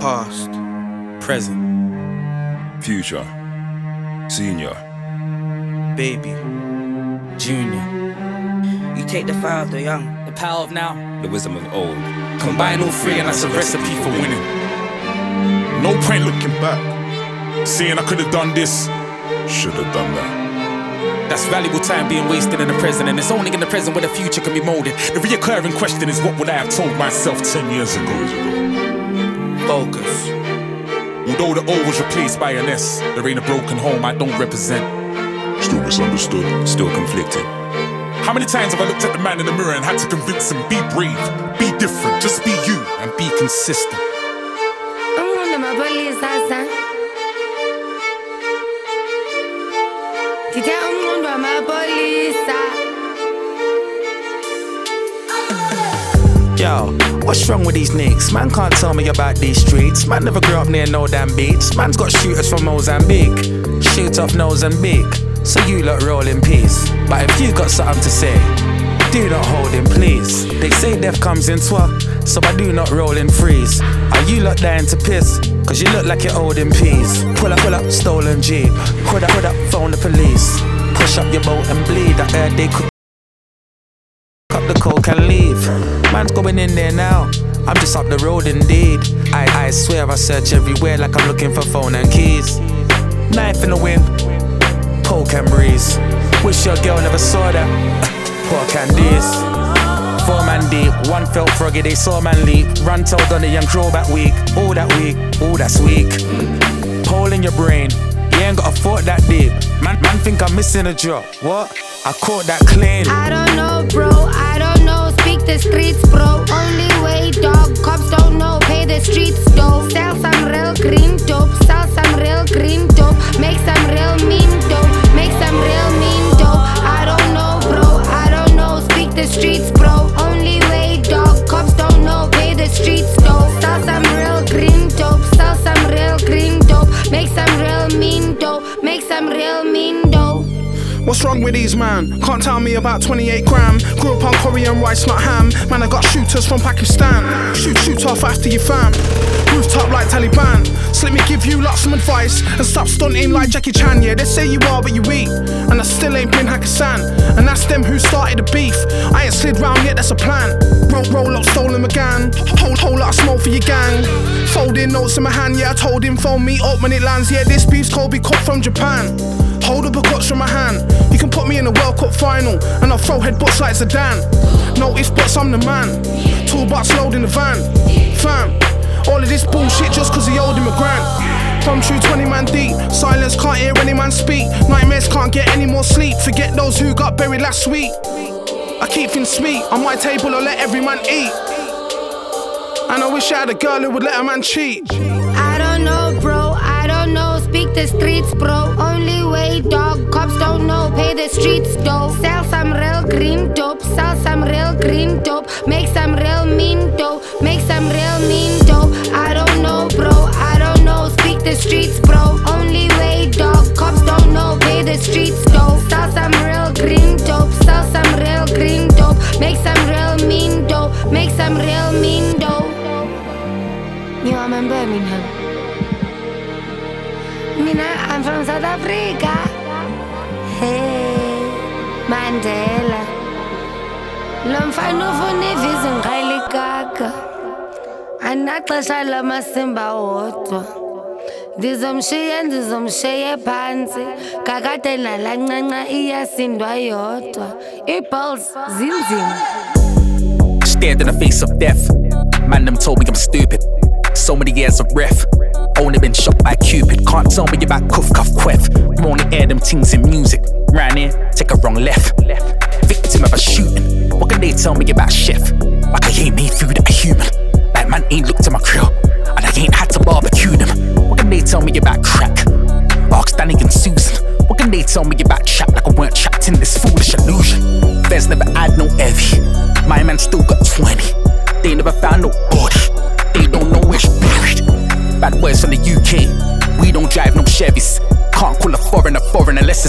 Past, present, future, senior, baby, junior. You take the fire of the young, the power of now, the wisdom of old. Combine all three and that's a recipe for winning. No point looking back, saying I could've done this, should've done that. That's valuable time being wasted in the present, and it's only in the present where the future can be molded. The reoccurring question is, what would I have told myself 10 years ago? Focus. Although the O was replaced by an S, there ain't a broken home I don't represent. Still misunderstood, still conflicted. How many times have I looked at the man in the mirror and had to convince him, be brave, be different, just be you, and be consistent? I'm under my police, Hassan. Yo, what's wrong with these niggas? Man can't tell me about these streets. Man never grew up near no damn beach. Man's got shooters from Mozambique. Shoot off nose and beak. So you lot roll in peace. But if you got something to say, do not hold in please. They say death comes in twa, so I do not roll in freeze. Are you lot dying to piss? Cause you look like you're holding peas. Pull up, stolen Jeep. Put up, phone the police. Push up your boat and bleed. I heard they cook up the coke and leave. Man's going in there now. I'm just up the road indeed. I swear I search everywhere like I'm looking for phone and keys. Knife in the wind, coke and breeze. Wish your girl never saw that. Poor candies. 4 man deep, one felt froggy, they saw man leap. Run told on the young crow back week. All that week, all that's weak. Hole in your brain, you ain't got a thought that deep. Man think I'm missing a drop. What? I caught that clean. I don't know, bro, I don't know. Speak the streets, bro. Only way, dog. Cops don't know. Pay the streets, though. Sell some real green dope. Sell some real green dope. Make some real mean dope. Make some real mean dope. I don't know, bro, I don't know. Speak the streets, bro. Only way, dog. Cops don't know. Pay the streets, though. Sell some real green dope. Sell some real green dope. Make some real mean dope. Make some real mean dope. What's wrong with these man? Can't tell me about 28 gram. Grew up on Korean rice, not ham. Man, I got shooters from Pakistan. Shoot off after you fam. Rooftop like Taliban. So let me give you lot some advice and stop stunting like Jackie Chan. Yeah, they say you are what you eat, and I still ain't been Hakkasan. And that's them who started the beef. I ain't slid round yet, that's a plan. Roll up, stolen McGann. Whole lot of smoke for your gang. Folding notes in my hand, yeah, I told him phone me up when it lands. Yeah, this beef's Kobe cut from Japan. Hold up a clutch from my hand. You can put me in a World Cup final and I'll throw headbutts like Zidane. Notice butts, I'm the man. Toolbox load in the van. Fam, all of this bullshit just cause he owed him a grand. Come true 20 man deep. Silence, can't hear any man speak. Nightmares, can't get any more sleep. Forget those who got buried last week. I keep things sweet. On my table I'll let every man eat. And I wish I had a girl who would let a man cheat. I don't know, bro, I don't know. Speak the streets, bro. Only way, dog. Cops don't know. Pay the streets, though. Sell some real green dope. Sell some real green dope. Make some real mean dope. Make some real mean dope. I don't know, bro, I don't know. Speak the streets, bro. Only way, dog. Cops don't know. Pay the streets, though. Sell some real green dope. Sell some real green dope. Make some real mean dope. Make some real mean dope. You are in Birmingham. Mina, I'm from South Africa. Hey, Mandela. Lo mfana ufuna ivisa ngqayile kaka. Anaxesha lamasimba wodwa. Ndizomshiye phansi. Kakade nalancanca iyasindwa yodwa. Iballs zinzima. Stared in the face of death. Man, them told me I'm stupid. So many years of ref. Only been shot by Cupid. Can't tell me about cuff cuff quef. You only air them things in music. Ran here, take a wrong left. Victim of a shooting. What can they tell me about chef? Like I ain't made food at a human. Like man ain't looked at my grill, and I ain't had to barbecue them. What can they tell me about crack? Ask Danny and Susan. What can they tell me about chat like I weren't trapped in this foolish illusion? There's never had no heavy. My man still got 20. They never found no body. They don't know where she buried. Bad boys from the UK. We don't drive no Chevys. Can't call a foreigner unless it's